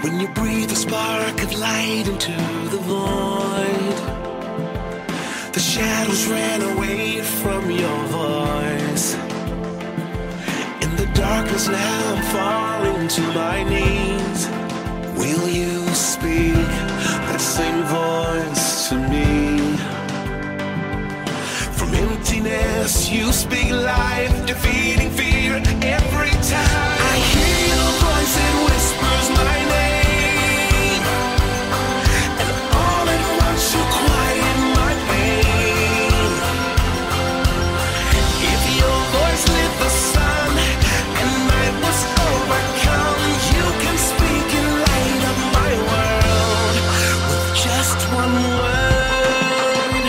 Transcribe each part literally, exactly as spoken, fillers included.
When you breathe a spark of light into the void, the shadows ran away from your voice. In the darkness now I'm falling to my knees. Will you speak that same voice to me? From emptiness you speak life, defeating fear every time. I hear your voice, it whispers my name, and all at once you quiet my pain. If your voice lit the sun and night was overcome, you can speak and light up my world with just one word.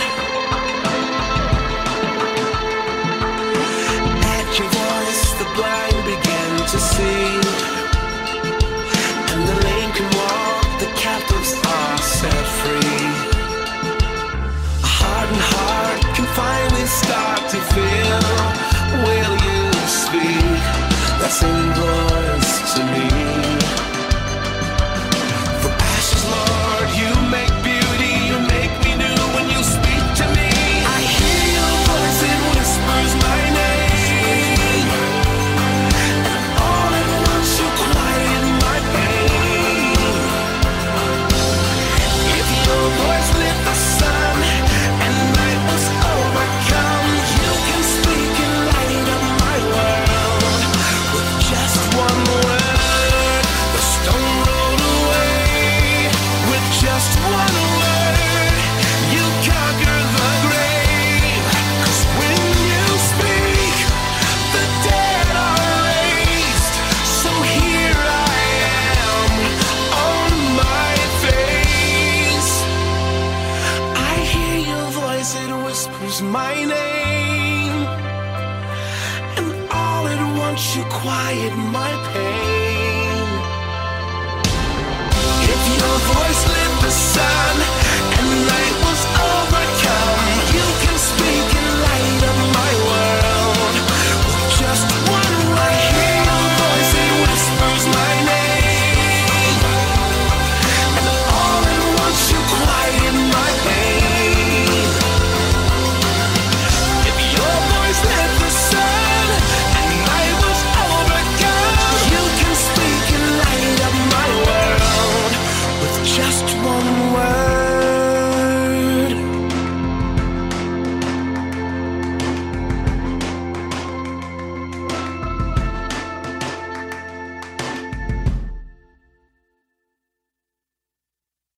At your voice the blind begin to see, and the lame can walk, the captives are set free. A hardened heart can finally start to feel. Will you speak that same voice?